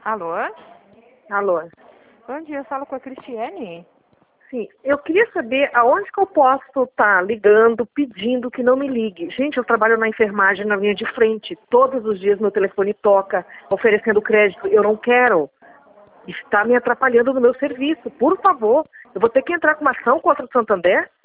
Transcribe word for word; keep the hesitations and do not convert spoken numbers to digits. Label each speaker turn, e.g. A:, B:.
A: Alô?
B: Alô?
A: Bom dia, eu falo com a Cristiane.
B: Sim, eu queria saber aonde que eu posso estar ligando, pedindo que não me ligue. Gente, eu trabalho na enfermagem na linha de frente. Todos os dias meu telefone toca, oferecendo crédito. Eu não quero. Está me atrapalhando no meu serviço. Por favor, eu vou ter que entrar com uma ação contra o Santander?